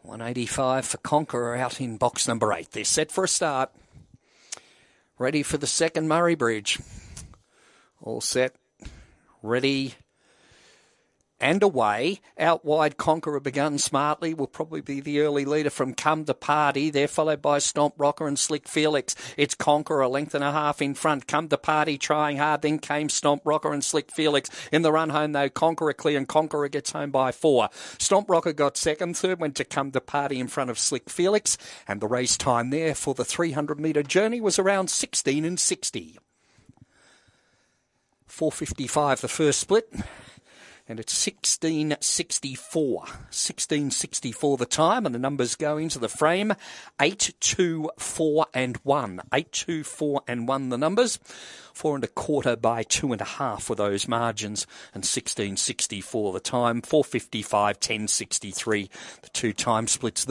185 for Conqueror out in box number 8. They're set for a start. Ready for the second Murray Bridge. All set. Ready. And away. Out wide, Conqueror begun smartly. Will probably be the early leader from Come to Party. They're followed by Stomp Rocker and Slick Felix. It's Conqueror, a length and a half in front. Come to Party trying hard. Then came Stomp Rocker and Slick Felix. In the run home, though, Conqueror clear, and Conqueror gets home by 4. Stomp Rocker got second. Third went to Come to Party in front of Slick Felix. And the race time there for the 300-metre journey was around 16:60. 4:55 the first split. And it's 16:64. 16:64 the time, and the numbers go into the frame. 8, 2, 4 and 1. 8, 2, 4 and 1 the numbers. 4 1/4 by 2.5 were those margins, and 16:64 the time. 4:55, 10:63 the two time splits there.